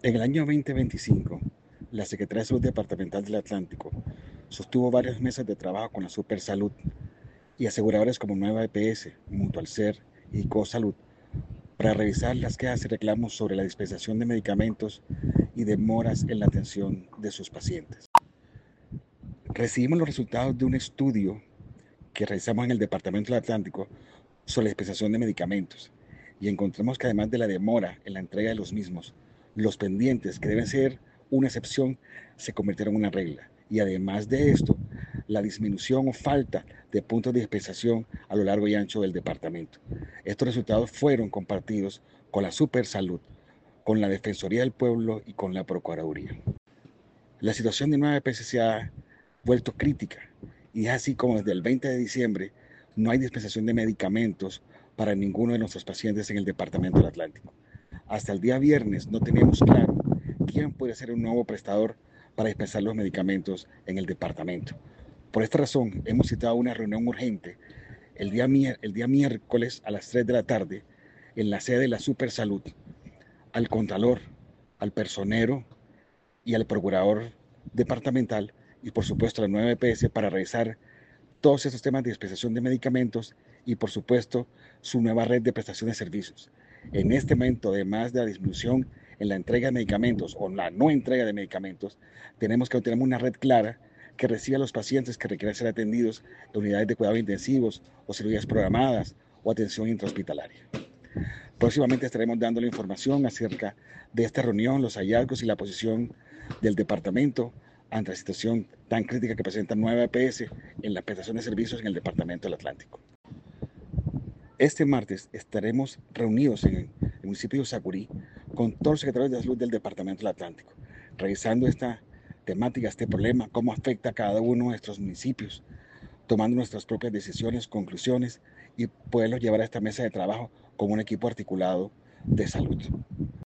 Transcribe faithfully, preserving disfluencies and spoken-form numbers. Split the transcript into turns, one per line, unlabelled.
En el año dos mil veinticinco, la Secretaría de Salud Departamental del Atlántico sostuvo varios meses de trabajo con la Supersalud y aseguradores como Nueva E P S, Mutualser y CoSalud para revisar las quejas y reclamos sobre la dispensación de medicamentos y demoras en la atención de sus pacientes. Recibimos los resultados de un estudio que realizamos en el Departamento del Atlántico sobre la dispensación de medicamentos y encontramos que además de la demora en la entrega de los mismos, los pendientes, que deben ser una excepción, se convirtieron en una regla. Y además de esto, la disminución o falta de puntos de dispensación a lo largo y ancho del departamento. Estos resultados fueron compartidos con la Supersalud, con la Defensoría del Pueblo y con la Procuraduría. La situación de Nueva E P S se ha vuelto crítica y es así como desde el veinte de diciembre no hay dispensación de medicamentos para ninguno de nuestros pacientes en el Departamento del Atlántico. Hasta el día viernes no tenemos claro quién puede ser un nuevo prestador para dispensar los medicamentos en el departamento. Por esta razón, hemos citado una reunión urgente el día, el día miércoles a las tres de la tarde en la sede de la Supersalud al Contralor, al Personero y al Procurador Departamental y por supuesto a la nueva E P S para revisar todos estos temas de dispensación de medicamentos y por supuesto su nueva red de prestación de servicios. En este momento, además de la disminución en la entrega de medicamentos o la no entrega de medicamentos, tenemos que tener una red clara que reciba a los pacientes que requieren ser atendidos en unidades de cuidados intensivos o cirugías programadas o atención intrahospitalaria. Próximamente estaremos dando la información acerca de esta reunión, los hallazgos y la posición del departamento ante la situación tan crítica que presenta Nueva E P S en la prestación de servicios en el Departamento del Atlántico. Este martes estaremos reunidos en el municipio de Usacurí con todos los secretarios de salud del Departamento del Atlántico, revisando esta temática, este problema, cómo afecta a cada uno de nuestros municipios, tomando nuestras propias decisiones, conclusiones y poderlos llevar a esta mesa de trabajo como un equipo articulado de salud.